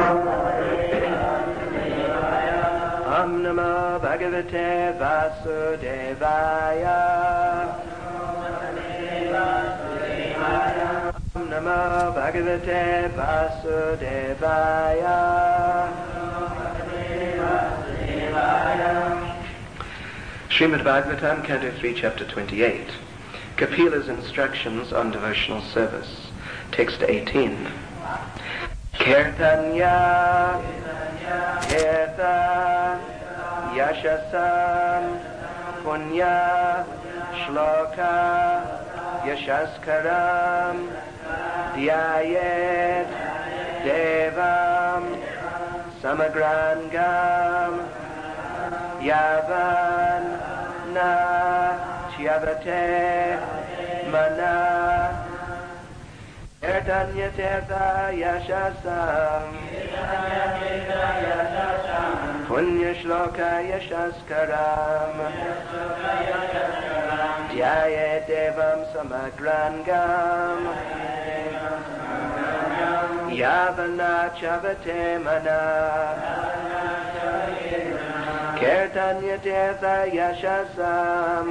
Om Namo Bhagavate Vasudevaya. Om Namo Bhagavate Vasudevaya. Srimad Bhagavatam, Canto 3, Chapter 28. Kapila's instructions on devotional service. Text 18. Kirtanya Kirta Yashasam Punya Shloka Yashaskaram Dhyayet Devam Samagrangam Yavan Na Chyavate Mana Kirtanya Tirtha Yashasam Punya Shloka Yashaskaram Dhyayet Devam Samagrangam Yavana Chavate Mana Kirtanya Tirtha Yashasam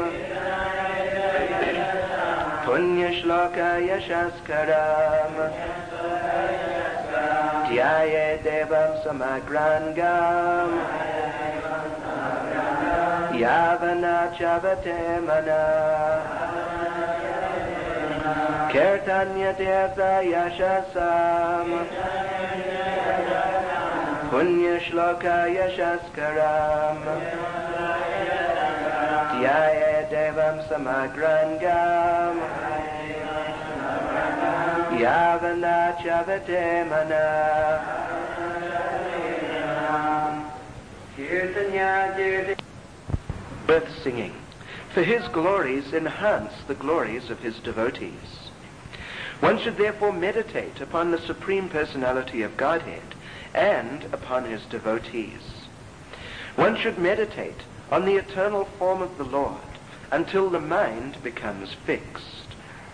Punya Shloka Yashaskaram Dhyayet Devam Samagrangam Yavana Chavate Mana Kirtanya Tirtha Yashasam Punya Shloka Yashaskaram Dhyayet Devam Samagrangam Yavana Chavate Mana Kirtanya Birth singing. For his glories enhance the glories of his devotees. One should therefore meditate upon the Supreme Personality of Godhead and upon his devotees. One should meditate on the eternal form of the Lord until the mind becomes fixed.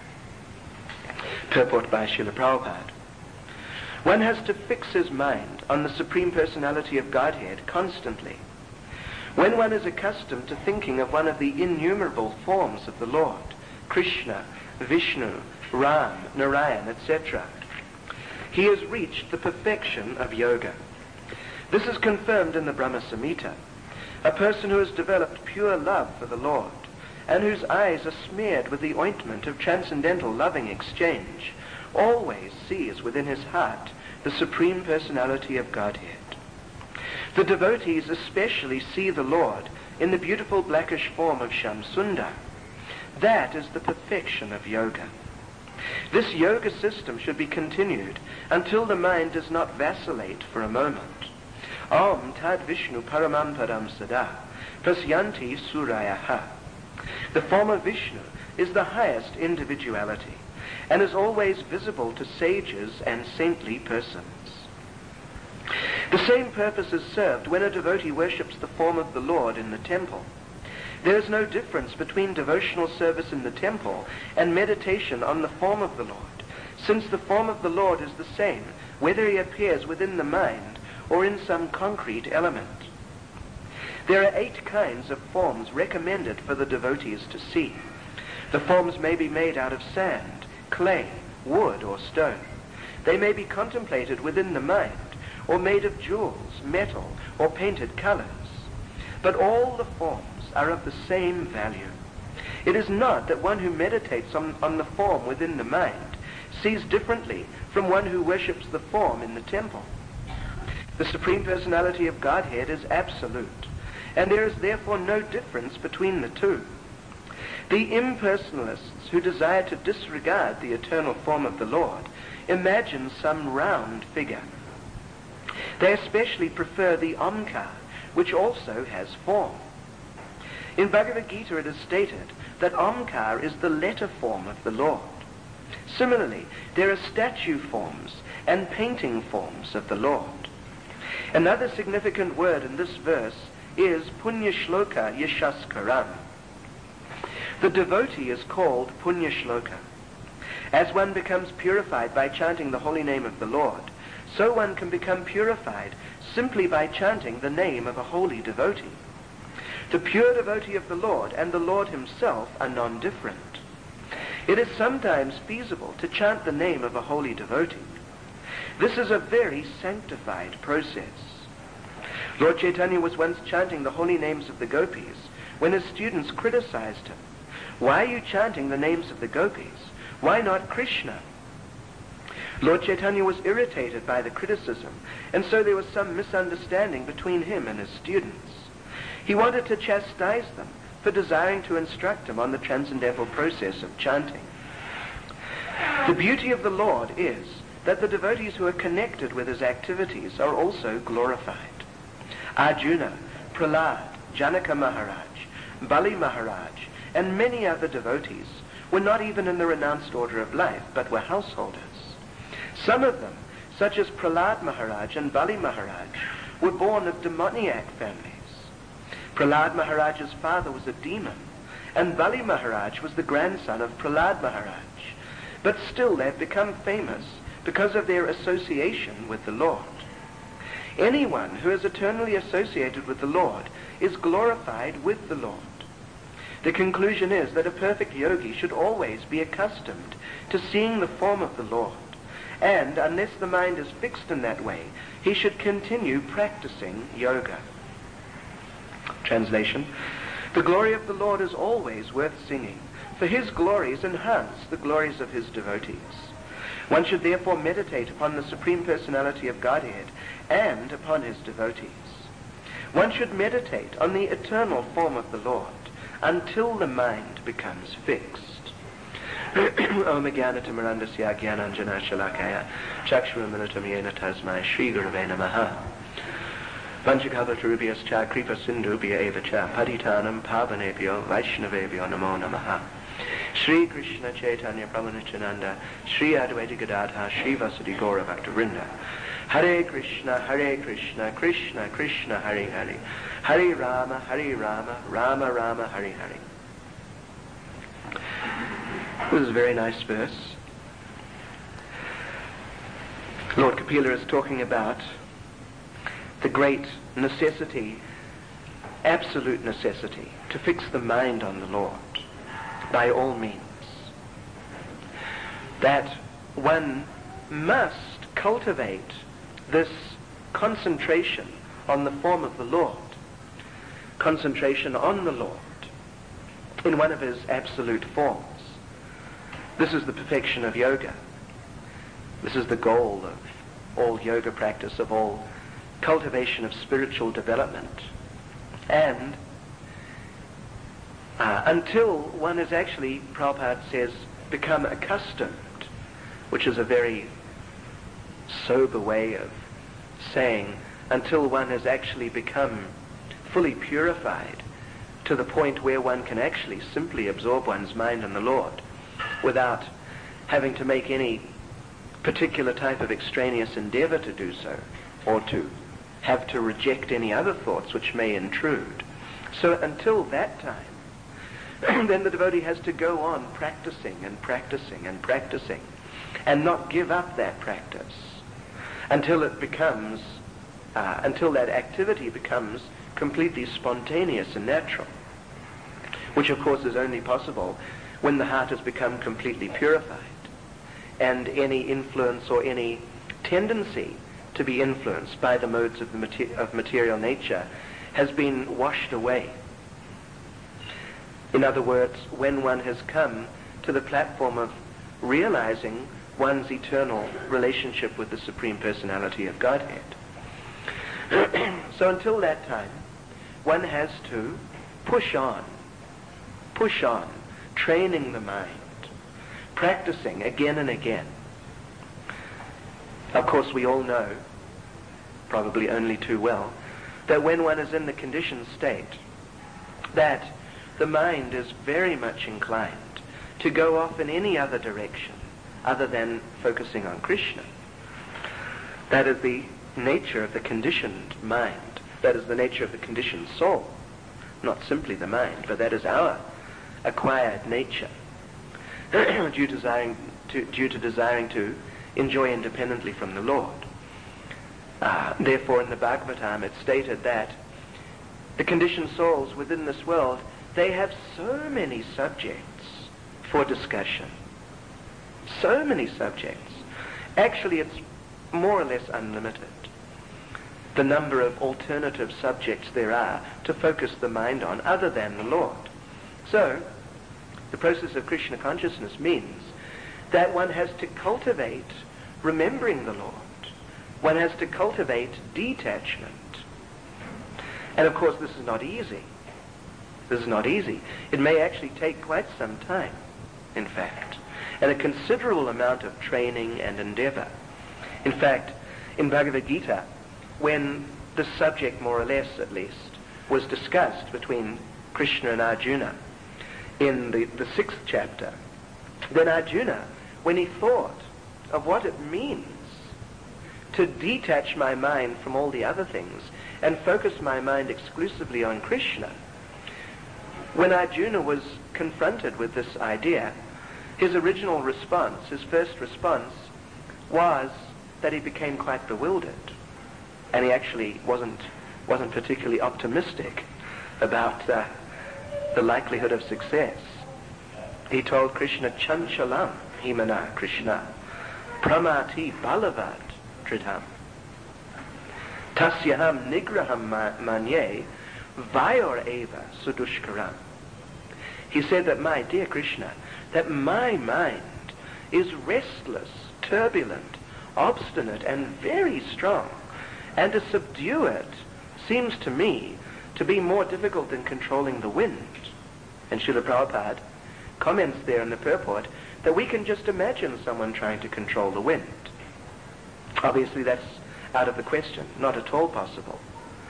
Purport by Srila Prabhupada. One has to fix his mind on the Supreme Personality of Godhead constantly. When one is accustomed to thinking of one of the innumerable forms of the Lord, Krishna, Vishnu, Ram, Narayan, etc., he has reached the perfection of yoga. This is confirmed in the Brahma Samhita. A person who has developed pure love for the Lord and whose eyes are smeared with the ointment of transcendental loving exchange always sees within his heart the Supreme Personality of Godhead. The devotees especially see the Lord in the beautiful blackish form of Shamsundar. That is the perfection of yoga. This yoga system should be continued until the mind does not vacillate for a moment. Om Tad Vishnu Paramam Padam Sada Prasyanti Surayaha. The form of Vishnu is the highest individuality and is always visible to sages and saintly persons. The same purpose is served when a devotee worships the form of the Lord in the temple. There is no difference between devotional service in the temple and meditation on the form of the Lord, since the form of the Lord is the same whether he appears within the mind or in some concrete element. There are 8 kinds of forms recommended for the devotees to see. The forms may be made out of sand, clay, wood, or stone. They may be contemplated within the mind, or made of jewels, metal, or painted colors. But all the forms are of the same value. It is not that one who meditates on the form within the mind sees differently from one who worships the form in the temple. The Supreme Personality of Godhead is absolute, and there is therefore no difference between the two. The impersonalists who desire to disregard the eternal form of the Lord imagine some round figure. They especially prefer the Omkar, which also has form. In Bhagavad Gita it is stated that Omkar is the letter form of the Lord. Similarly, there are statue forms and painting forms of the Lord. Another significant word in this verse is Punya Shloka Yashaskaram. The devotee is called Punya Shloka. As one becomes purified by chanting the holy name of the Lord, so one can become purified simply by chanting the name of a holy devotee. The pure devotee of the Lord and the Lord himself are non-different. It is sometimes feasible to chant the name of a holy devotee. This is a very sanctified process. Lord Chaitanya was once chanting the holy names of the gopis when his students criticized him. Why are you chanting the names of the gopis? Why not Krishna? Lord Chaitanya was irritated by the criticism, and so there was some misunderstanding between him and his students. He wanted to chastise them for desiring to instruct him on the transcendental process of chanting. The beauty of the Lord is that the devotees who are connected with his activities are also glorified. Arjuna, Prahlad, Janaka Maharaj, Bali Maharaj, and many other devotees were not even in the renounced order of life, but were householders. Some of them, such as Prahlad Maharaj and Bali Maharaj, were born of demoniac families. Prahlad Maharaj's father was a demon, and Bali Maharaj was the grandson of Prahlad Maharaj. But still they've become famous because of their association with the Lord. Anyone who is eternally associated with the Lord is glorified with the Lord. The conclusion is that a perfect yogi should always be accustomed to seeing the form of the Lord, and unless the mind is fixed in that way, he should continue practicing yoga. Translation: the glory of the Lord is always worth singing, for his glories enhance the glories of his devotees. One should therefore meditate upon the Supreme Personality of Godhead and upon his devotees. One should meditate on the eternal form of the Lord until the mind becomes fixed. Om Jnana-timirandasya Jnananjana Shalakaya Chakshurumilitam Yena Tasmai Shri Gurave Namaha Vanchakalpatarubhyascha Kripa Sindhubhya Eva Cha Patitanam Pavanebhyo Vaishnavebhyo Namo Namaha Shri Krishna Chaitanya Prabhu Nityananda Shri Advaita Gadadhar Shri Vasudhi Gaura Bhaktarinda Hare Krishna, Krishna Krishna, Hare Hare, Hare Rama, Rama Rama, Hare Hare. This is a very nice verse. Lord Kapila is talking about the great necessity, absolute necessity, to fix the mind on the Lord by all means. That one must cultivate this concentration on the form of the Lord, concentration on the Lord in one of his absolute forms. This is the perfection of yoga. This is the goal of all yoga practice, of all cultivation of spiritual development. And until one has actually, Prabhupada says, become accustomed, which is a very sober way of saying, until one has actually become fully purified to the point where one can actually simply absorb one's mind in the Lord without having to make any particular type of extraneous endeavor to do so, or to have to reject any other thoughts which may intrude. So until that time, then the devotee has to go on practicing and practicing and practicing, and not give up that practice until it becomes, until that activity becomes completely spontaneous and natural, which of course is only possible when the heart has become completely purified, and any influence or any tendency to be influenced by the modes of material nature has been washed away. In other words, when one has come to the platform of realizing one's eternal relationship with the Supreme Personality of Godhead. So until that time, one has to push on, training the mind, practicing again and again. Of course, we all know, probably only too well, that when one is in the conditioned state, that the mind is very much inclined to go off in any other direction other than focusing on Krishna. That is the nature of the conditioned mind. That is the nature of the conditioned soul. Not simply the mind, but that is our acquired nature, due to desiring to enjoy independently from the Lord. Therefore, in the Bhagavatam, it's stated that the conditioned souls within this world, they have so many subjects for discussion. So many subjects. Actually, it's more or less unlimited, the number of alternative subjects there are to focus the mind on other than the Lord. So, the process of Krishna consciousness means that one has to cultivate remembering the Lord. One has to cultivate detachment. And of course, this is not easy. This is not easy. It may actually take quite some time, in fact, and a considerable amount of training and endeavor. In fact, in Bhagavad Gita, when this subject, more or less at least, was discussed between Krishna and Arjuna in the 6th chapter, then Arjuna, when he thought of what it means to detach my mind from all the other things and focus my mind exclusively on Krishna, when Arjuna was confronted with this idea, his original response, his first response, was that he became quite bewildered. And he actually wasn't particularly optimistic about the likelihood of success. He told Krishna, Chanchalam himana Krishna, pramati balavad tritam, tasyaham nigraham manye, vayor eva sudushkaram. He said that, my dear Krishna, that my mind is restless, turbulent, obstinate, and very strong, and to subdue it seems to me to be more difficult than controlling the wind. And Srila Prabhupada comments there in the purport that we can just imagine someone trying to control the wind. Obviously that's out of the question, not at all possible.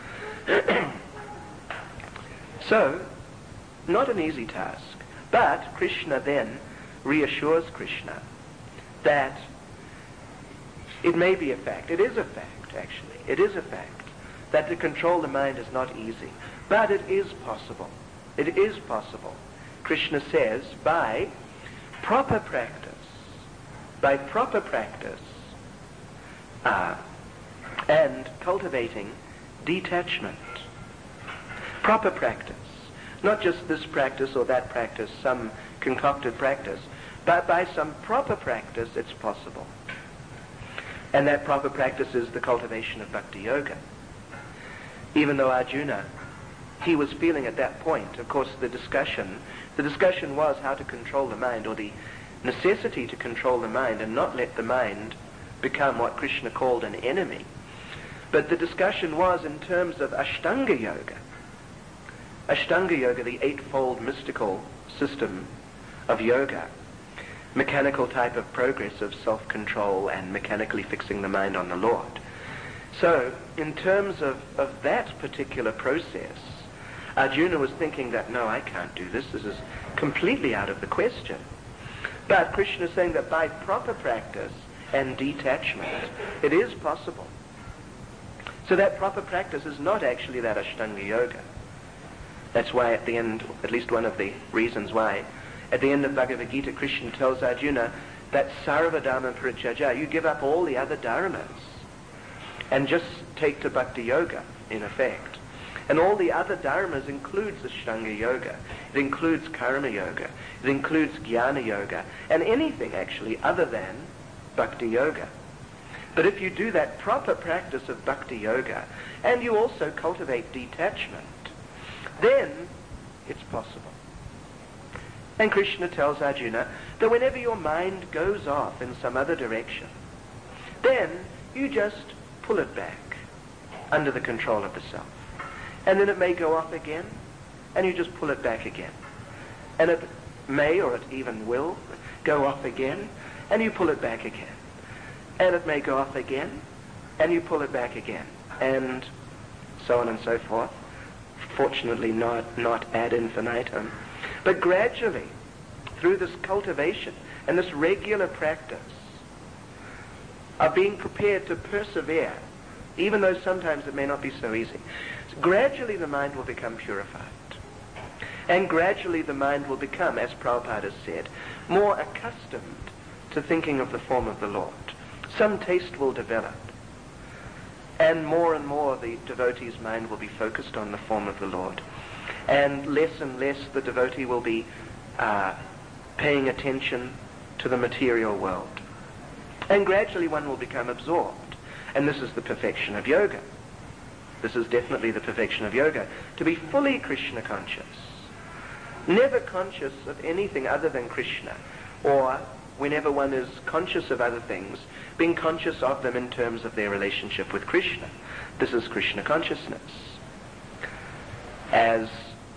So, not an easy task. But Krishna then reassures Krishna that it may be a fact, it is a fact actually, it is a fact that to control the mind is not easy. But it is possible. It is possible. Krishna says by proper practice, and cultivating detachment. Proper practice. Not just this practice or that practice, some concocted practice, but by some proper practice it's possible. And that proper practice is the cultivation of bhakti yoga. Even though Arjuna, he was feeling at that point, of course the discussion was how to control the mind, or the necessity to control the mind and not let the mind become what Krishna called an enemy. But the discussion was in terms of Ashtanga Yoga. Ashtanga Yoga, the eightfold mystical system of yoga, mechanical type of progress of self-control and mechanically fixing the mind on the Lord. So, in terms of that particular process, Arjuna was thinking that, no, I can't do this. This is completely out of the question. But Krishna is saying that by proper practice and detachment, it is possible. So that proper practice is not actually that Ashtanga Yoga. That's why at the end, at least one of the reasons why, at the end of Bhagavad Gita, Krishna tells Arjuna that Sarva Dharma Parityajya, you give up all the other dharmas and just take to Bhakti Yoga, in effect. And all the other dharmas includes Ashtanga Yoga. It includes Karma Yoga. It includes Jnana Yoga. And anything, actually, other than Bhakti Yoga. But if you do that proper practice of Bhakti Yoga, and you also cultivate detachment, then it's possible. And Krishna tells Arjuna that whenever your mind goes off in some other direction, then you just pull it back under the control of the self. And then it may go off again, and you just pull it back again. And it may, or it even will, go off again, and you pull it back again. And it may go off again, and you pull it back again. And so on and so forth. Fortunately not ad infinitum. But gradually, through this cultivation and this regular practice of being prepared to persevere, even though sometimes it may not be so easy, gradually the mind will become purified. And gradually the mind will become, as Prabhupada has said, more accustomed to thinking of the form of the Lord. Some taste will develop. and more the devotee's mind will be focused on the form of the Lord. And less the devotee will be paying attention to the material world. And gradually one will become absorbed. And this is the perfection of yoga. This is definitely the perfection of yoga, to be fully Krishna conscious. Never conscious of anything other than Krishna, or whenever one is conscious of other things, being conscious of them in terms of their relationship with Krishna. This is Krishna consciousness. As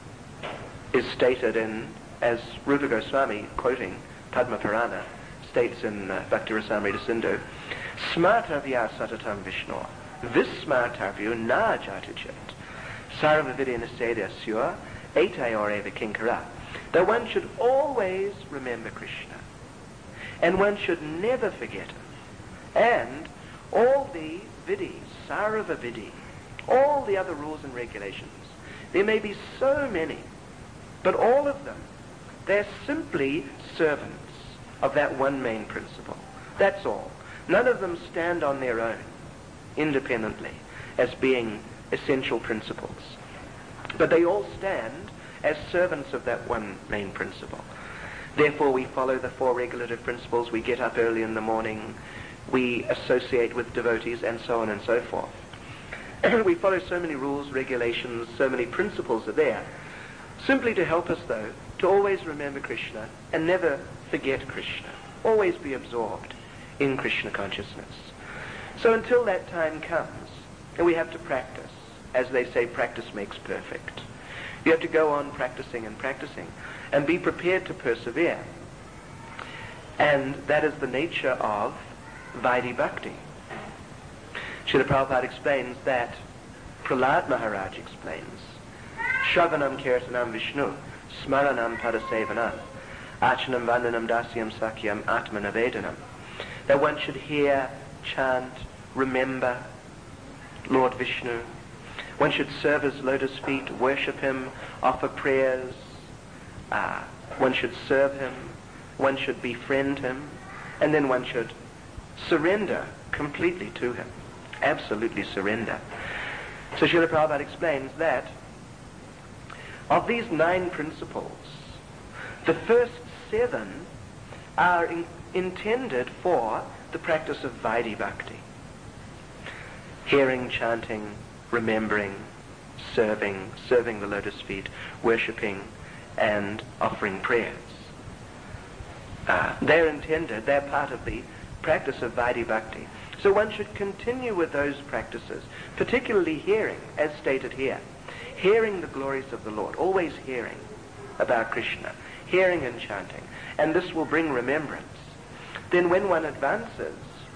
is stated as Rupa Goswami, quoting Padma Purana, states in Bhakti Rasamrita Sindhu, Smartavya satatam Vishnu, Vismartavyu na jatujit, Sarva Vidya Nasedyasya, Etayor eva kinkara. That one should always remember Krishna, and one should never forget him. And all the vidis, Sarva Vidi, all the other rules and regulations, there may be so many, but all of them, they're simply servants of that one main principle. That's all. None of them stand on their own, independently, as being essential principles. But they all stand as servants of that one main principle. Therefore, we follow the four regulative principles. We get up early in the morning. We associate with devotees, and so on and so forth. We follow so many rules, regulations, so many principles are there, simply to help us, though, to always remember Krishna and never forget Krishna. Always be absorbed in Krishna consciousness. So until that time comes, and we have to practice. As they say, practice makes perfect. You have to go on practicing and be prepared to persevere. And that is the nature of Vaidhi Bhakti. Srila Prabhupada explains that, Prahlad Maharaj explains, Shravanam Kirtanam Vishnu, Smaranam Padasevanam, Achanam Vandanam Dasyam Sakyam Atmanavedanam. That one should hear, chant, remember Lord Vishnu. One should serve his lotus feet, worship him, offer prayers. One should serve him. One should befriend him. And then one should surrender completely to him. Absolutely surrender. So Srila Prabhupada explains that of these 9 principles, the first 7 are intended for the practice of Vaidhi Bhakti. Hearing, chanting, remembering, serving the lotus feet, worshipping, and offering prayers. They're intended, they're part of the practice of Vaidhi Bhakti. So one should continue with those practices, particularly hearing, as stated here. Hearing the glories of the Lord, always hearing about Krishna, hearing and chanting. And this will bring remembrance. Then when one advances,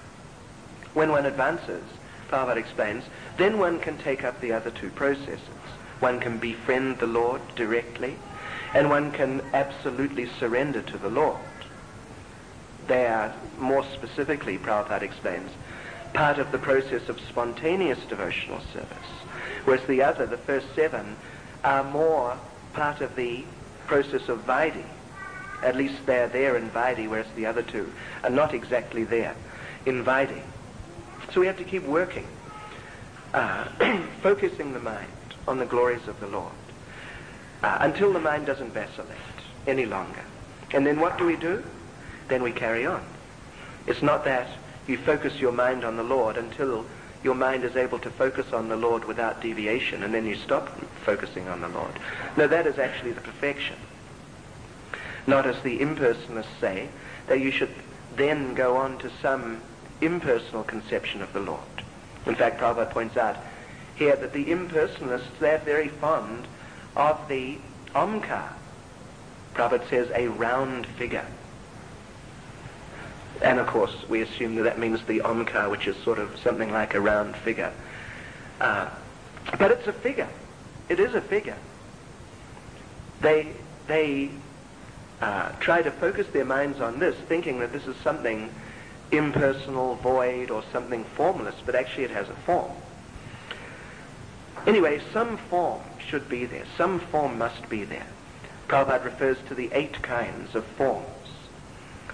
Prabhupada explains, then one can take up the other 2 processes. One can befriend the Lord directly, and one can absolutely surrender to the Lord. They are, more specifically, Prabhupada explains, part of the process of spontaneous devotional service, whereas the first 7, are more part of the process of Vaidhi. At least they're there in Vaidhi, whereas the other 2 are not exactly there in Vaidhi. So we have to keep working, focusing the mind on the glories of the Lord, until the mind doesn't vacillate any longer. And then what do? Then we carry on. It's not that you focus your mind on the Lord until your mind is able to focus on the Lord without deviation, and then you stop focusing on the Lord. No, that is actually the perfection. Not as the impersonalists say, that you should then go on to some impersonal conception of the Lord. In fact, Prabhupada points out here that the impersonalists, they're very fond of the Omkar. Prabhupada says a round figure. And of course, we assume that means the Omkar, which is sort of something like a round figure. But it's a figure. It is a figure. They try to focus their minds on this, thinking that this is something impersonal, void, or something formless, but actually it has a form. Anyway, some form should be there. Some form must be there. Prabhupada refers to the 8 kinds of forms.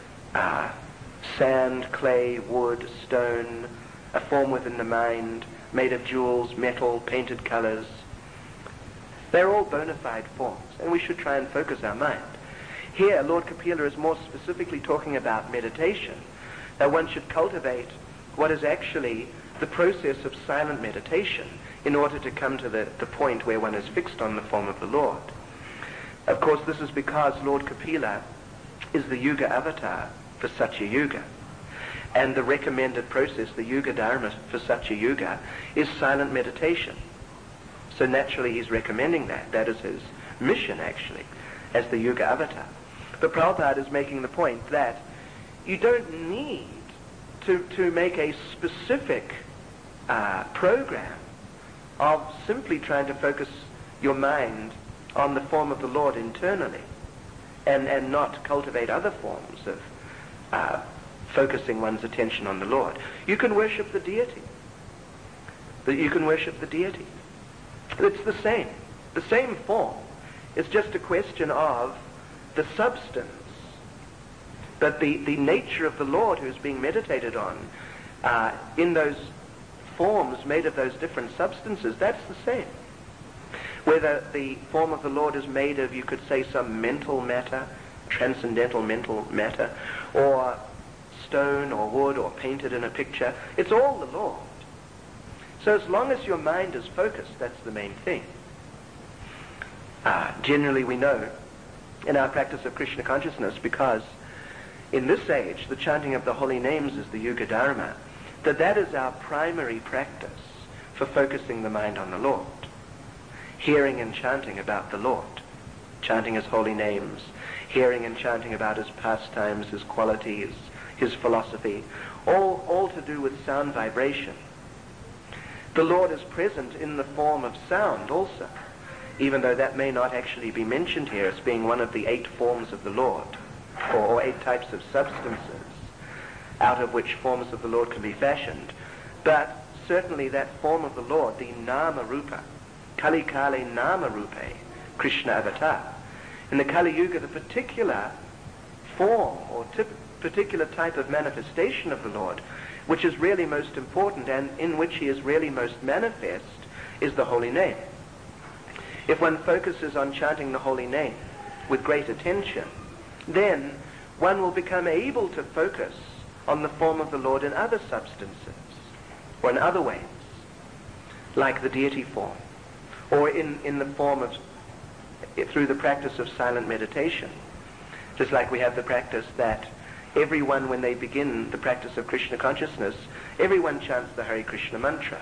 Sand, clay, wood, stone, a form within the mind, made of jewels, metal, painted colors. They're all bona fide forms, and we should try and focus our mind. Here, Lord Kapila is more specifically talking about meditation, that one should cultivate what is actually the process of silent meditation in order to come to the point where one is fixed on the form of the Lord. Of course, this is because Lord Kapila is the Yuga avatar for Satya Yuga. And the recommended process, the Yuga Dharma for Satya Yuga, is silent meditation. So naturally he's recommending that. That is his mission, actually, as the Yuga avatar. But Prabhupada is making the point that you don't need to make a specific program of simply trying to focus your mind on the form of the Lord internally and not cultivate other forms of focusing one's attention on the Lord. You can worship the deity. You can worship the deity. It's the same form. It's just a question of the substance. But the nature of the Lord who is being meditated on in those forms made of those different substances, that's the same. Whether the form of the Lord is made of, you could say, some mental matter, transcendental mental matter, or stone or wood or painted in a picture, it's all the Lord. So as long as your mind is focused, that's the main thing. Generally we know in our practice of Krishna consciousness, because in this age the chanting of the holy names is the Yuga Dharma, that is our primary practice for focusing the mind on the Lord. Hearing and chanting about the Lord, chanting his holy names, hearing and chanting about his pastimes, his qualities, his philosophy, all to do with sound vibration. The Lord is present in the form of sound also, even though that may not actually be mentioned here as being one of the 8 forms of the Lord, or 8 types of substances out of which forms of the Lord can be fashioned. But certainly that form of the Lord, the Nama Rupa, Kali Kale Nama Rupe, Krishna Avatar. In the Kali Yuga, the particular form or particular type of manifestation of the Lord, which is really most important and in which he is really most manifest, is the holy name. If one focuses on chanting the holy name with great attention, then one will become able to focus on the form of the Lord in other substances, or in other ways, like the deity form, or in the form of, through the practice of silent meditation. Just like we have the practice that everyone, when they begin the practice of Krishna consciousness, everyone chants the Hare Krishna mantra.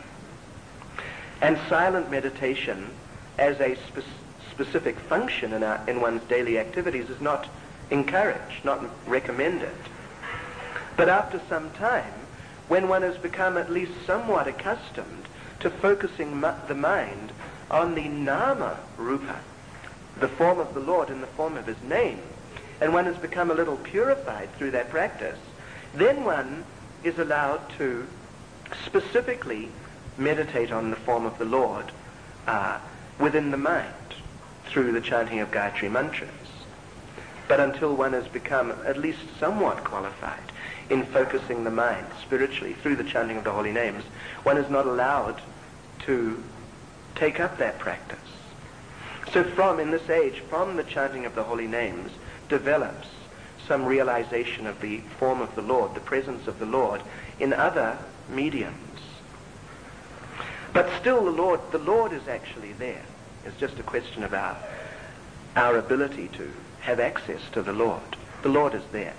And silent meditation as a specific function in one's daily activities is not encouraged, not recommended. But after some time, when one has become at least somewhat accustomed to focusing the mind on the Nama Rupa, the form of the Lord in the form of his name, and one has become a little purified through that practice, then one is allowed to specifically meditate on the form of the Lord within the mind through the chanting of Gayatri mantras. But until one has become at least somewhat qualified in focusing the mind spiritually through the chanting of the holy names, one is not allowed to take up that practice. So in this age, from the chanting of the holy names, develops some realization of the form of the Lord, the presence of the Lord in other mediums. But still the Lord is actually there. It's just a question about our ability to have access to the Lord. The Lord is there.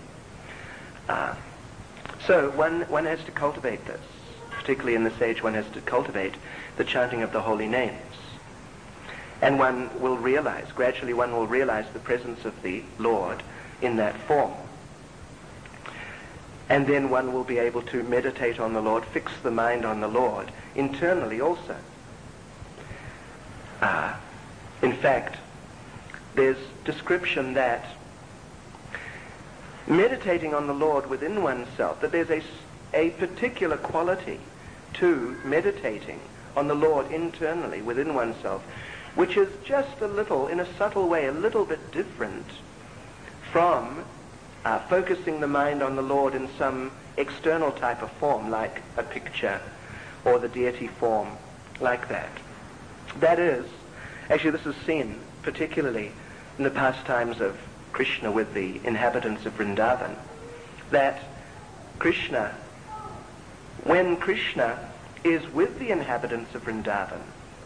So one has to cultivate this. Particularly in this age, one has to cultivate the chanting of the holy names. And one will realize, gradually one will realize the presence of the Lord in that form. And then one will be able to meditate on the Lord, fix the mind on the Lord internally also. In fact, there's description that meditating on the Lord within oneself, that there's a particular quality to meditating on the Lord internally within oneself, which is just a little, in a subtle way, a little bit different from focusing the mind on the Lord in some external type of form, like a picture or the deity form like that. That is, actually this is seen particularly in the pastimes of Krishna with the inhabitants of Vrindavan, that Krishna, when Krishna is with the inhabitants of Vrindavan,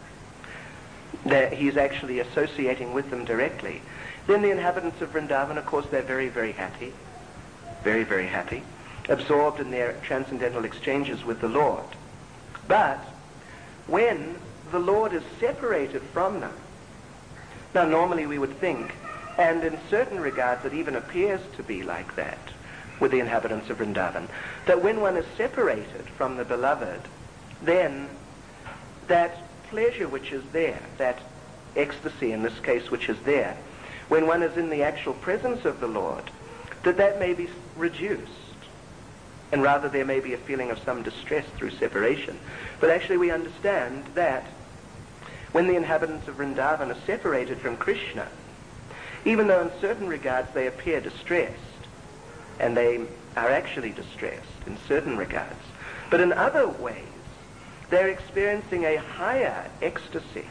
that he's actually associating with them directly, then the inhabitants of Vrindavan, of course, they're very, very happy, very, very happy, absorbed in their transcendental exchanges with the Lord. But when the Lord is separated from them, now normally we would think, and in certain regards it even appears to be like that with the inhabitants of Vrindavan, that when one is separated from the beloved, then that pleasure which is there, that ecstasy in this case which is there, when one is in the actual presence of the Lord, that may be reduced, and rather there may be a feeling of some distress through separation. But actually we understand that when the inhabitants of Vrindavan are separated from Krishna, even though in certain regards they appear distressed, and they are actually distressed in certain regards, but in other ways they're experiencing a higher ecstasy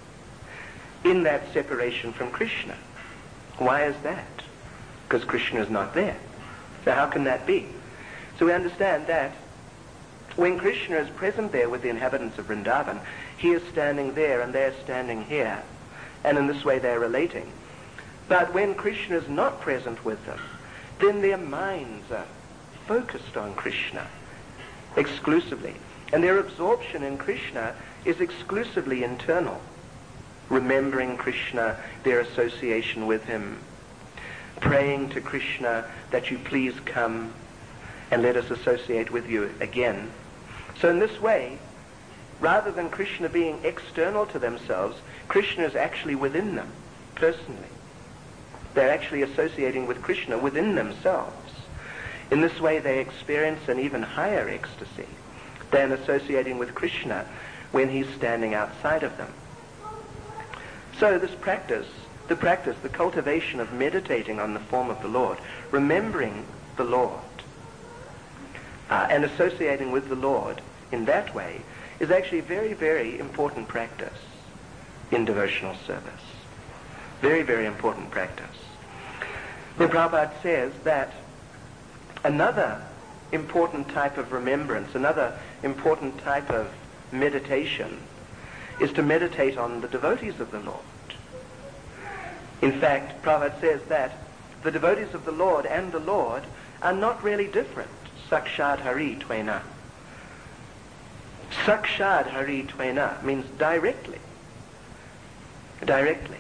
in that separation from Krishna. Why is that? Because Krishna is not there. So how can that be? So we understand that when Krishna is present there with the inhabitants of Vrindavan, he is standing there and they're standing here, and in this way they're relating. But when Krishna is not present with them, then their minds are focused on Krishna exclusively, and their absorption in Krishna is exclusively internal, remembering Krishna, their association with him, praying to Krishna that you please come and let us associate with you again. So in this way, rather than Krishna being external to themselves, Krishna is actually within them, personally. They're actually associating with Krishna within themselves. In this way, they experience an even higher ecstasy than associating with Krishna when he's standing outside of them. So this practice, the cultivation of meditating on the form of the Lord, remembering the Lord, and associating with the Lord in that way, is actually a very, very important practice in devotional service. Very, very important practice. Then Prabhupada says that another important type of remembrance, another important type of meditation, is to meditate on the devotees of the Lord. In fact, Prabhupada says that the devotees of the Lord and the Lord are not really different. Sakshad Hari Tvena. Sakshad Hari Tvena means directly. Directly.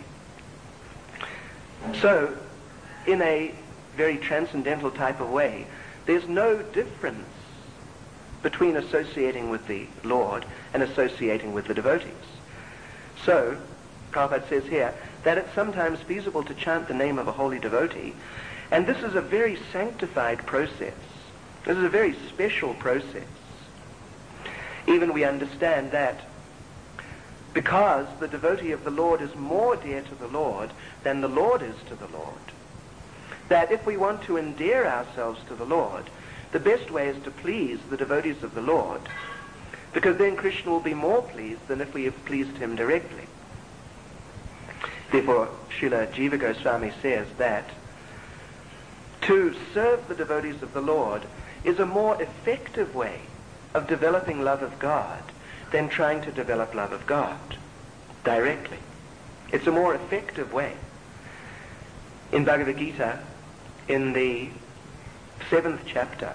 So, in a very transcendental type of way, there's no difference between associating with the Lord and associating with the devotees. So, Prabhupada says here that it's sometimes feasible to chant the name of a holy devotee, and this is a very sanctified process. This is a very special process. Even we understand that because the devotee of the Lord is more dear to the Lord than the Lord is to the Lord, that if we want to endear ourselves to the Lord, the best way is to please the devotees of the Lord, because then Krishna will be more pleased than if we have pleased him directly. Therefore, Srila Jiva Goswami says that to serve the devotees of the Lord is a more effective way of developing love of God than trying to develop love of God directly. It's a more effective way. In Bhagavad Gita, in the 7th chapter,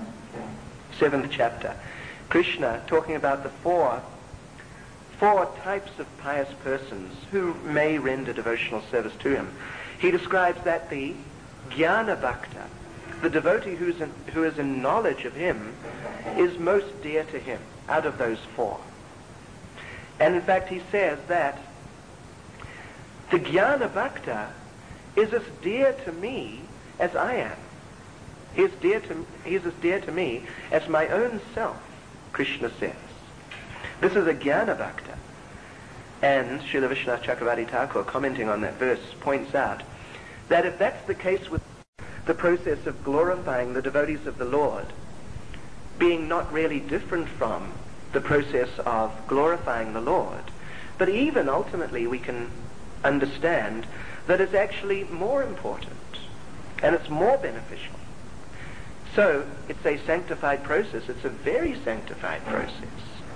Krishna, talking about the four types of pious persons who may render devotional service to him, he describes that the Jnana Bhakta, the devotee who is in knowledge of him, is most dear to him out of those four. And in fact he says that the Jnana Bhakta is as dear to me as I am. He is as dear to me as my own self, Krishna says. This is a Jnana Bhakta. And Srila Vishwanath Chakravarti Thakur, commenting on that verse, points out that if that's the case with the process of glorifying the devotees of the Lord, being not really different from the process of glorifying the Lord, but even ultimately we can understand that it's actually more important and it's more beneficial. So it's a sanctified process. It's a very sanctified process.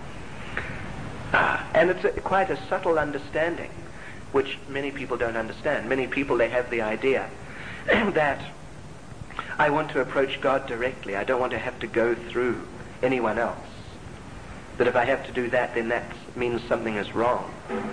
And it's quite a subtle understanding, which many people don't understand. Many people, they have the idea that I want to approach God directly. I don't want to have to go through anyone else. That if I have to do that, then that means something is wrong.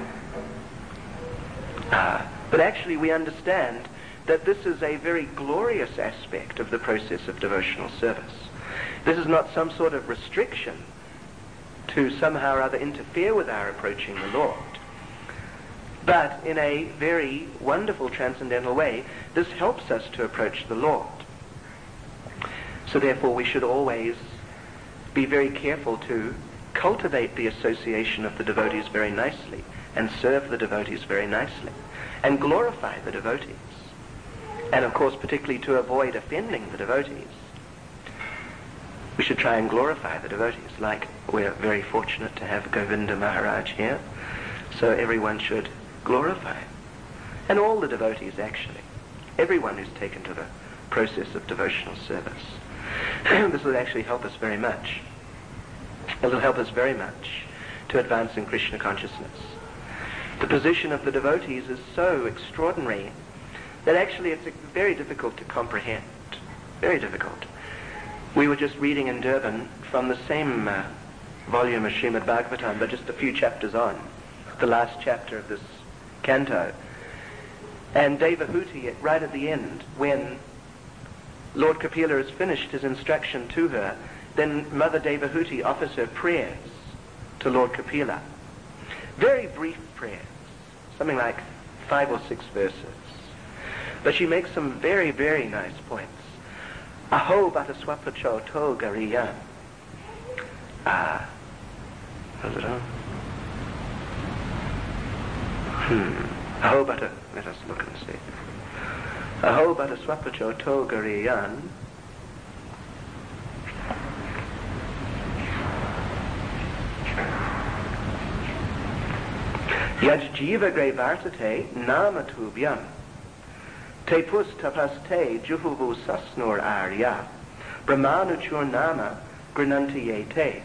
But actually we understand that this is a very glorious aspect of the process of devotional service. This is not some sort of restriction to somehow or other interfere with our approaching the Lord. But in a very wonderful transcendental way, this helps us to approach the Lord. So therefore we should always be very careful to cultivate the association of the devotees very nicely, and serve the devotees very nicely, and glorify the devotees. And of course, particularly to avoid offending the devotees, we should try and glorify the devotees, like we're very fortunate to have Govinda Maharaj here, so everyone should glorify him. And all the devotees, actually. Everyone who's taken to the process of devotional service. This will actually help us very much. It will help us very much to advance in Krishna consciousness. The position of the devotees is so extraordinary that actually it's very difficult to comprehend. Very difficult. We were just reading in Durban from the same volume of Srimad Bhagavatam, but just a few chapters on, the last chapter of this canto. And Devahuti, right at the end, when Lord Kapila has finished his instruction to her, then Mother Devahuti offers her prayers to Lord Kapila. Very brief prayers, something like 5 or 6 verses. But she makes some very, very nice points. Aho bata swapacho to gariyan. How's it on? Aho bata, let us look and see. Aho bata swapacho to gariyan. Yaj jiva gre vartate nama tubhyam. Te pus tapaste juhuvu sasnur arya. Brahmanuchur nama granantiyete.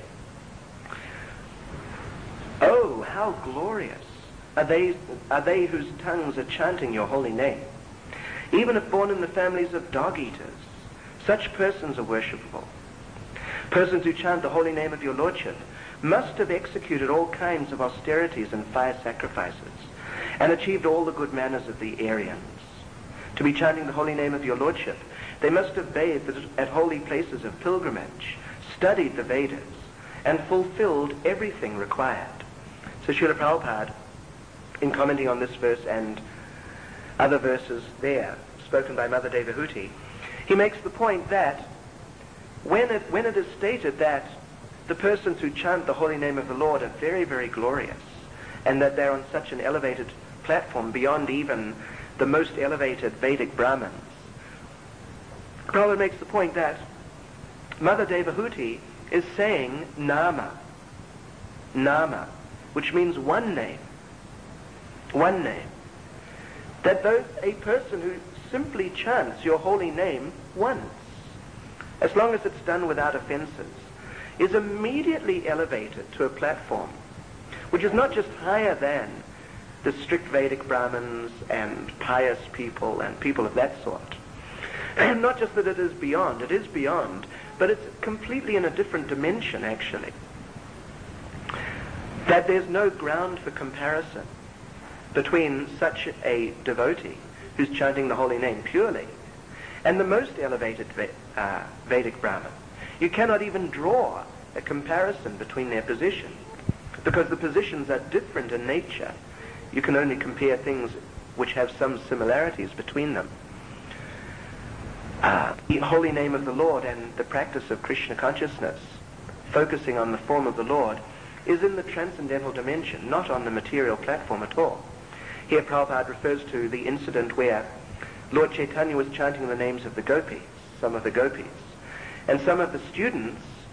Oh, how glorious are they whose tongues are chanting your holy name. Even if born in the families of dog-eaters, such persons are worshipable. Persons who chant the holy name of your Lordship must have executed all kinds of austerities and fire sacrifices, and achieved all the good manners of the Aryans. To be chanting the holy name of your Lordship, they must have bathed at holy places of pilgrimage, studied the Vedas, and fulfilled everything required. So Srila Prabhupada, in commenting on this verse and other verses there, spoken by Mother Devahuti, he makes the point that when it is stated that the persons who chant the holy name of the Lord are very, very glorious, and that they're on such an elevated platform beyond even the most elevated Vedic Brahmins, Prabhupada makes the point that Mother Devahuti is saying nama, which means one name. That though a person who simply chants your holy name once, as long as it's done without offenses, is immediately elevated to a platform which is not just higher than the strict Vedic Brahmins and pious people and people of that sort. And not just that it is beyond, but it's completely in a different dimension, actually. That there's no ground for comparison between such a devotee who's chanting the holy name purely and the most elevated Vedic Brahmin. You cannot even draw a comparison between their positions, because the positions are different in nature. You can only compare things which have some similarities between them. The holy name of the Lord and the practice of Krishna consciousness, focusing on the form of the Lord, is in the transcendental dimension, not on the material platform at all. Here Prabhupada refers to the incident where Lord Chaitanya was chanting the names of the gopis, some of the gopis, and some of the students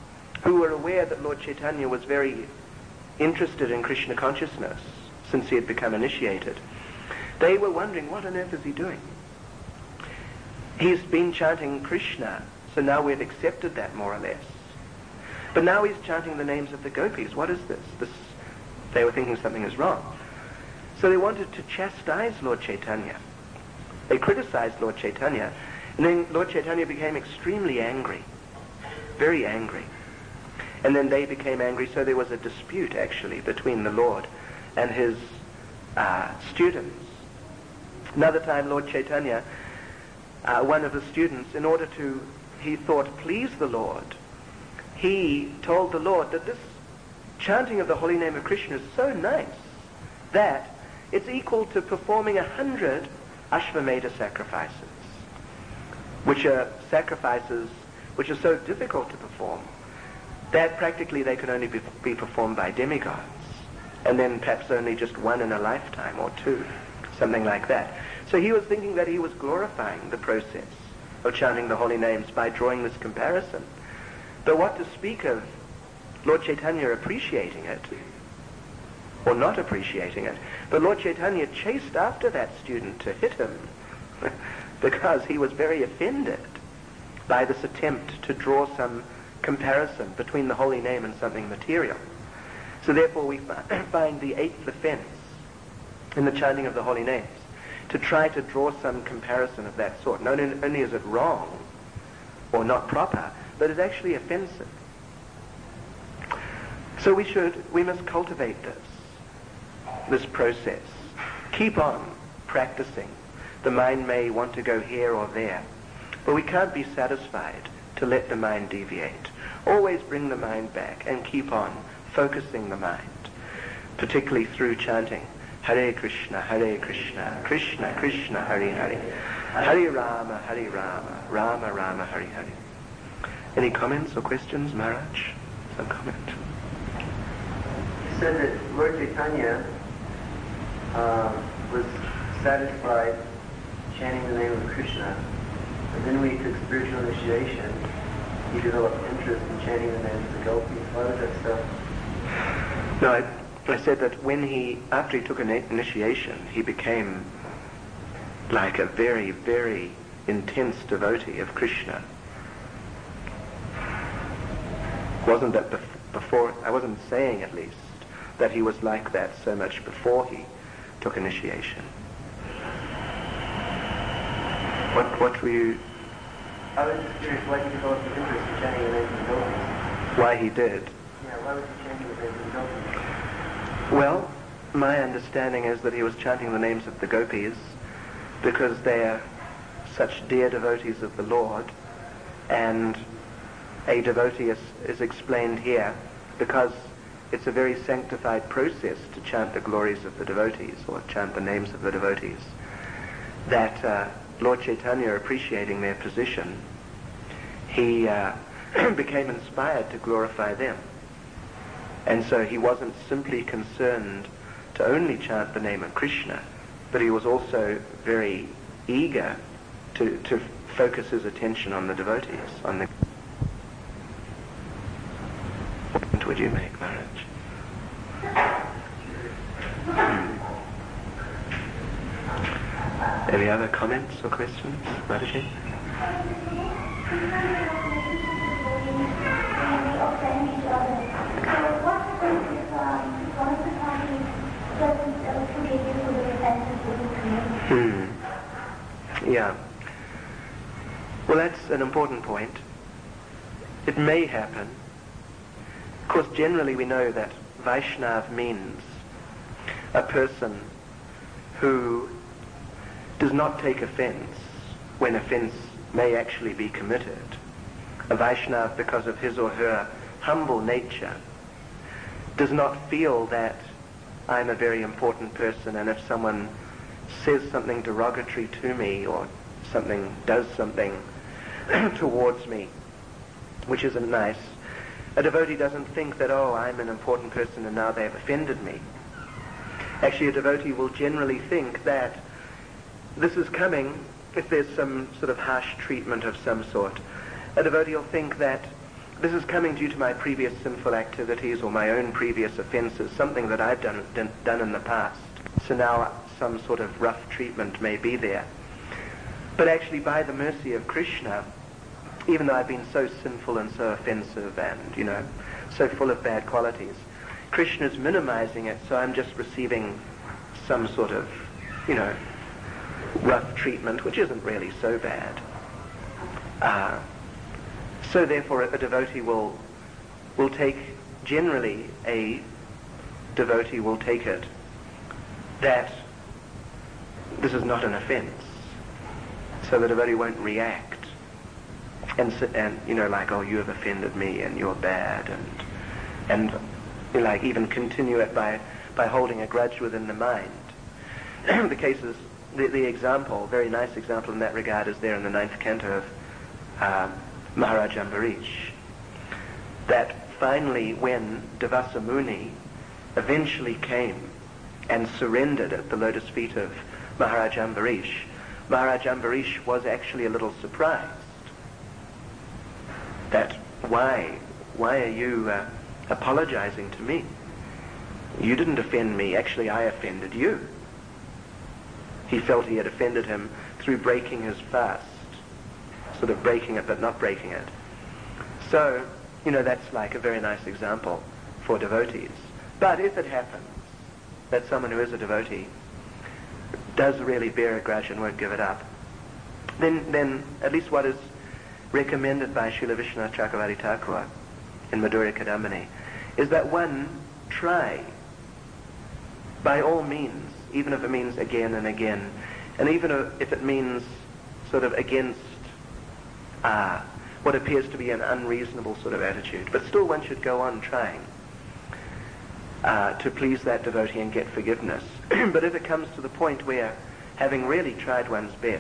who were aware that Lord Chaitanya was very interested in Krishna consciousness since he had become initiated, they were wondering, what on earth is he doing? He's been chanting Krishna, so now we've accepted that more or less. But now he's chanting the names of the gopis. What is this? They were thinking something is wrong. So they wanted to chastise Lord Chaitanya. They criticized Lord Chaitanya, and then Lord Chaitanya became extremely angry, very angry. And then they became angry, so there was a dispute actually between the Lord and his students. Another time Lord Chaitanya, one of the students, in order to, he thought, please the Lord, he told the Lord that this chanting of the holy name of Krishna is so nice that it's equal to performing 100 Ashvamedha sacrifices, which are sacrifices which are so difficult to perform that practically they can only be performed by demigods, and then perhaps only just one in a lifetime or two, something like that. So he was thinking that he was glorifying the process of chanting the holy names by drawing this comparison. But what to speak of Lord Chaitanya appreciating it, or not appreciating it, but Lord Chaitanya chased after that student to hit him because he was very offended by this attempt to draw some comparison between the holy name and something material. So therefore we find the 8th offense in the chanting of the holy names to try to draw some comparison of that sort. Not only is it wrong or not proper, but it's actually offensive. So we must cultivate this process. Keep on practicing. The mind may want to go here or there, but we can't be satisfied to let the mind deviate. Always bring the mind back and keep on focusing the mind, particularly through chanting Hare Krishna, Krishna Krishna, Hare Hare, Hare Rama, Rama Rama, Hare Hare. Any comments or questions, Maharaj? Some comment. You said that Lord Chaitanya was satisfied chanting the name of Krishna, but then when he took spiritual initiation, he developed interest in chanting the names of the gopis. Why was that so? No, I said that after he took an initiation, he became like a very, very intense devotee of Krishna. Wasn't that before? I wasn't saying, at least, that he was like that so much before he took initiation. What were you? I was just curious why he developed an interest in chanting the names of the gopis. Why he did? Yeah, why was he chanting the names of the gopis? Well, my understanding is that he was chanting the names of the gopis because they are such dear devotees of the Lord, and a devotee is explained here because it's a very sanctified process to chant the glories of the devotees or chant the names of the devotees, that Lord Chaitanya, appreciating their position, he became inspired to glorify them. And so he wasn't simply concerned to only chant the name of Krishna, but he was also very eager to focus his attention on the devotees, on the... What point would you make, Maharaj? Any other comments or questions, Mataji? Yeah. Well, that's an important point. It may happen. Of course, generally we know that Vaishnav means a person who does not take offense when offense may actually be committed. A Vaishnav, because of his or her humble nature, does not feel that I'm a very important person, and if someone says something derogatory to me or does something towards me which isn't nice, a devotee doesn't think that, oh, I'm an important person and now they've offended me. Actually, a devotee will generally think that this is coming, if there's some sort of harsh treatment of some sort, a devotee will think that this is coming due to my previous sinful activities or my own previous offenses, something that I've done in the past. So now some sort of rough treatment may be there. But actually, by the mercy of Krishna, even though I've been so sinful and so offensive and, so full of bad qualities, Krishna's minimizing it, so I'm just receiving some sort of, rough treatment, which isn't really so bad. So therefore a devotee will take, generally a devotee will take it that this is not an offense. So the devotee won't react and like, oh, you have offended me and you're bad, and like even continue it by holding a grudge within the mind. The example, very nice example in that regard, is there in the 9th canto of Maharaj Ambarish, that finally when Devasa Muni eventually came and surrendered at the lotus feet of Maharaj Ambarish was actually a little surprised that why are you apologizing to me? You didn't offend me, actually I offended you. He felt he had offended him through breaking his fast, sort of breaking it but not breaking it. So, that's like a very nice example for devotees. But if it happens that someone who is a devotee does really bear a grudge and won't give it up, then at least what is recommended by Srila Vishwanath Chakravarti Thakur in Madhurya Kadambini is that one try, by all means, even if it means again and again, and even if it means sort of against what appears to be an unreasonable sort of attitude, but still one should go on trying to please that devotee and get forgiveness. But if it comes to the point where, having really tried one's best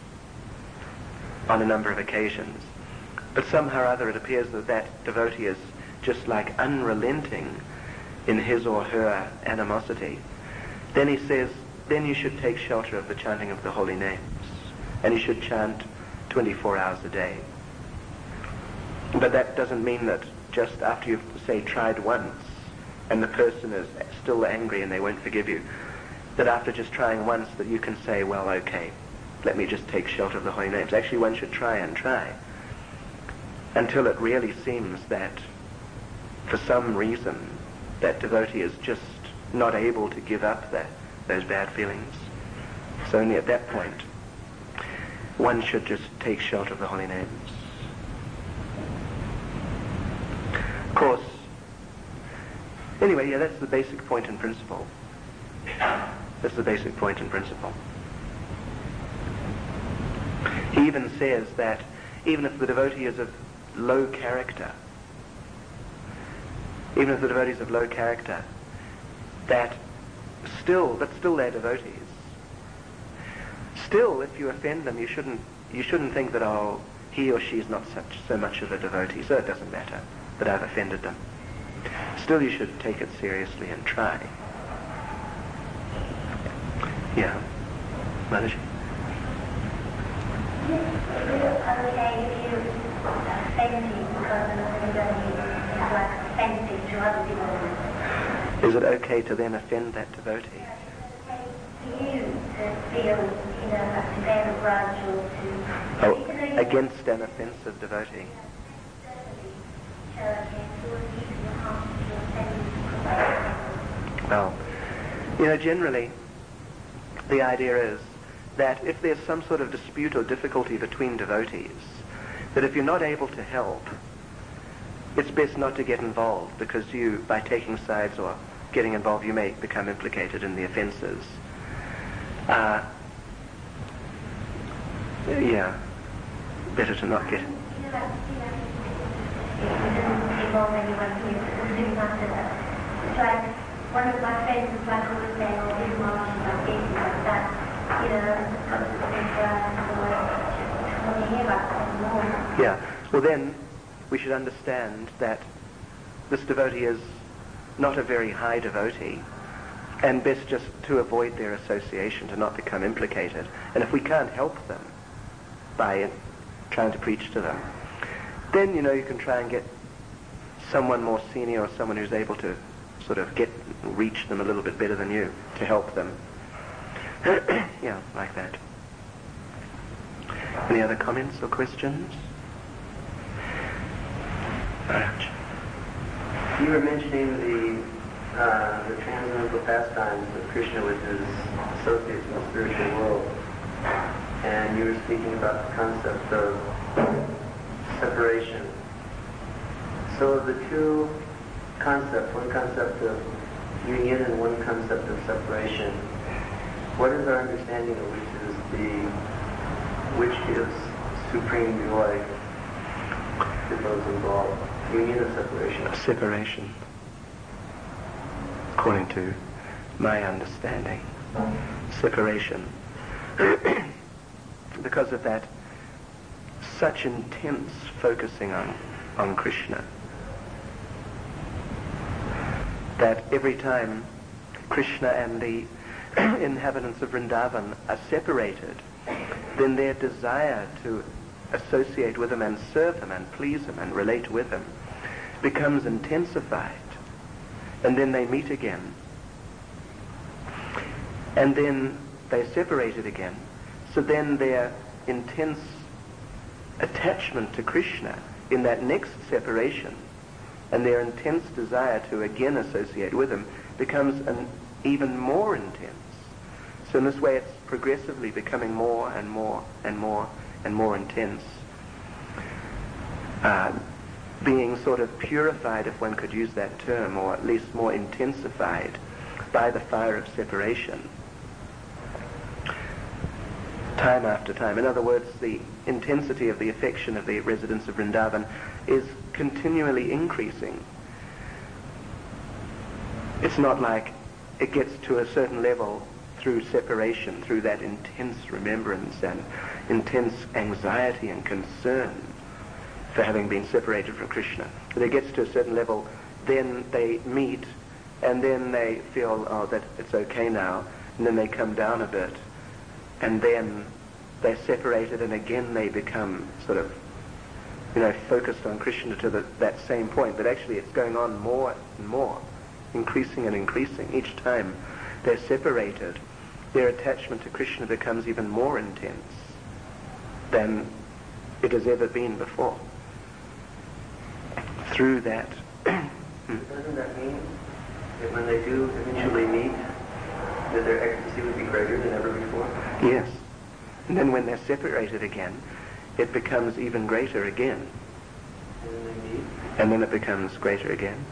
on a number of occasions, but somehow or other it appears that devotee is just like unrelenting in his or her animosity, then he says, then you should take shelter of the chanting of the holy names, and you should chant 24 hours a day. But that doesn't mean that just after you've, say, tried once, and the person is still angry and they won't forgive you, that after just trying once that you can say, well, okay, let me just take shelter of the holy names. Actually, one should try and try until it really seems that for some reason that devotee is just not able to give up those bad feelings. So only at that point one should just take shelter of the holy names. Of course, anyway, that's the basic point in principle. That's the basic point in principle. He even says that even if the devotee is of low character, that still they're devotees. Still, if you offend them, you shouldn't think that, oh, he or she is not so much of a devotee, so it doesn't matter that I've offended them. Still, you should take it seriously and try. Yeah, Mataji. Is it okay to then offend that devotee? Oh, against an offensive devotee. Well, generally, the idea is that if there's some sort of dispute or difficulty between devotees, that if you're not able to help, it's best not to get involved, because by taking sides or getting involved, you may become implicated in the offenses. Better to not get... One of my friends was like always saying, oh, his mom is like this and like that, Yeah, well then, we should understand that this devotee is not a very high devotee, and best just to avoid their association, to not become implicated. And if we can't help them by trying to preach to them, then, you can try and get someone more senior or someone who's able to sort of reach them a little bit better than you to help them. Yeah, like that. Any other comments or questions? Maharaj. You were mentioning the transcendental pastimes of Krishna with his associates in the spiritual world, and you were speaking about the concept of separation. So the two concepts, one concept of union and one concept of separation, what is our understanding of which gives supreme joy to those involved? Union or separation? Separation, according to my understanding. Separation. Because of that such intense focusing on Krishna, that every time Krishna and the inhabitants of Vrindavan are separated, then their desire to associate with him and serve him and please him and relate with him becomes intensified. And then they meet again. And then they're separated again. So then their intense attachment to Krishna in that next separation and their intense desire to again associate with him becomes even more intense. So in this way it's progressively becoming more and more and more and more intense. Being sort of purified, if one could use that term, or at least more intensified by the fire of separation. Time after time. In other words, the intensity of the affection of the residents of Vrindavan is continually increasing. It's not like it gets to a certain level through separation, through that intense remembrance and intense anxiety and concern for having been separated from Krishna. When it gets to a certain level, then they meet, and then they feel, oh, that it's okay now, and then they come down a bit, and then they're separated, and again they become sort of, focused on Krishna to that same point. But actually it's going on more and more, increasing and increasing. Each time they're separated, their attachment to Krishna becomes even more intense than it has ever been before. Through that. Doesn't that mean that when they do eventually meet, that their ecstasy would be greater than ever before? Yes. And then when they're separated again, it becomes even greater again. And then they meet? And then it becomes greater again.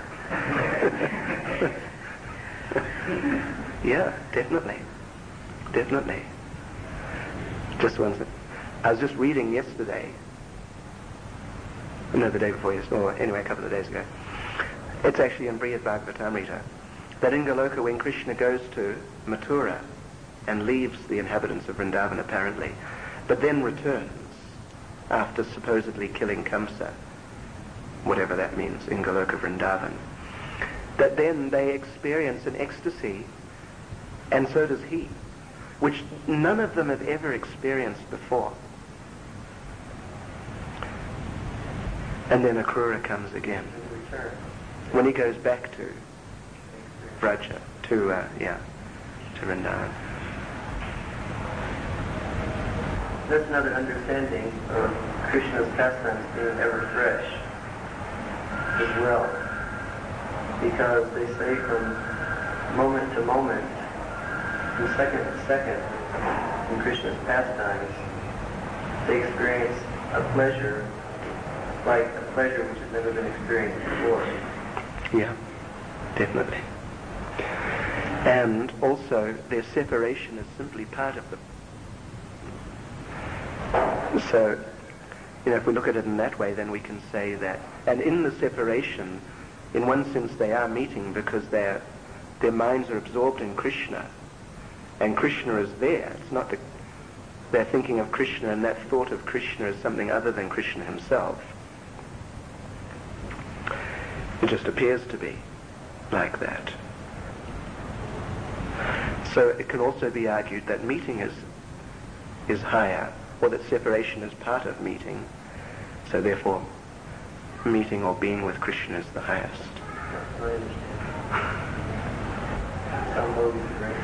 Yeah, definitely. Definitely. Just one thing. I was just reading yesterday, no, the day before yesterday, or anyway, a couple of days ago. It's actually in Brihad Bhagavatamrita, that in Goloka, when Krishna goes to Mathura and leaves the inhabitants of Vrindavan apparently, but then returns after supposedly killing Kamsa, whatever that means, in Goloka Vrindavan, that then they experience an ecstasy, and so does he, which none of them have ever experienced before. And then Akrura comes again. When he goes back to Vraja, to Vrindavan. That's another understanding of Krishna's pastimes being ever fresh as well. Because they say from moment to moment, from second to second, in Krishna's pastimes, they experience a pleasure like a pleasure which has never been experienced before. Yeah, definitely. And also their separation is simply part of them. So, if we look at it in that way, then we can say that, and in the separation, in one sense they are meeting because their minds are absorbed in Krishna, and Krishna is there. It's not that they're thinking of Krishna and that thought of Krishna is something other than Krishna himself. It just appears to be like that. So it can also be argued that meeting is higher, or that separation is part of meeting. So therefore, meeting or being with Krishna is the highest. I understand. Some yogis are very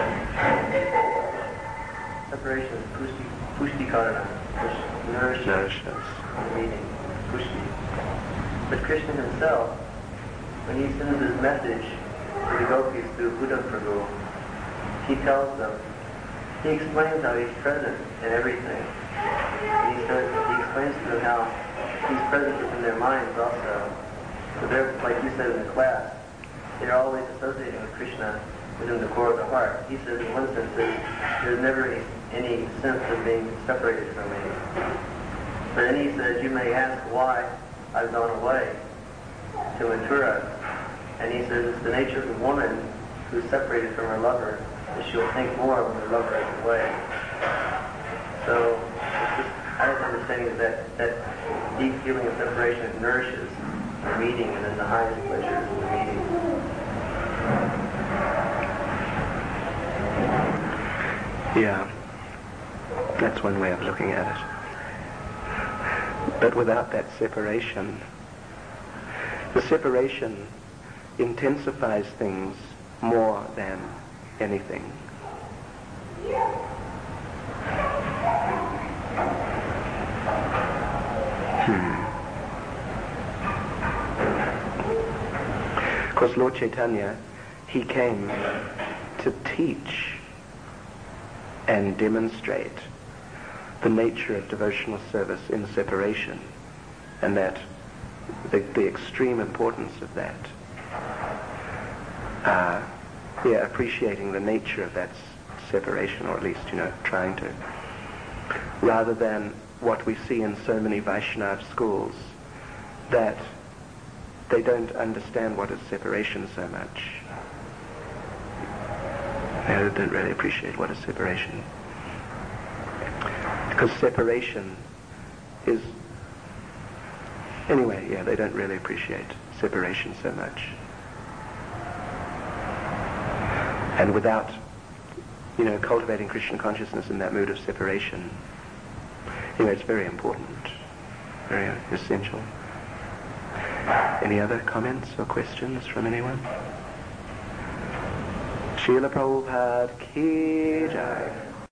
separation is pushti karana, which nourishes the meeting. Pushti. But Krishna himself, when he sends his message to the gopis through Uddhava Prabhu, he tells them, he explains how he's present in everything. And he explains to them how he's present within their minds also. So they're, like you said in the class, they're always associating with Krishna within the core of the heart. He says in one sense that there's never any sense of being separated from me. But then he says, you may ask why I've gone away to Mathura. And he says it's the nature of the woman who's separated from her lover, that she'll think more when her lover is away. So it's just, our understanding is that deep feeling of separation, it nourishes the meeting, and then the highest pleasure is the meeting. Yeah, that's one way of looking at it. But without that separation, the separation intensifies things more than anything. Because Lord Chaitanya, he came to teach and demonstrate the nature of devotional service in separation, and that the extreme importance of that, appreciating the nature of that separation, or at least, trying to, rather than what we see in so many Vaishnava schools, that they don't understand what is separation so much. They don't really appreciate what is separation. Because separation is... Anyway, they don't really appreciate separation so much. And without, cultivating Krishna consciousness in that mood of separation, it's very important, very essential. Any other comments or questions from anyone? Srila Prabhupada Ki Jai.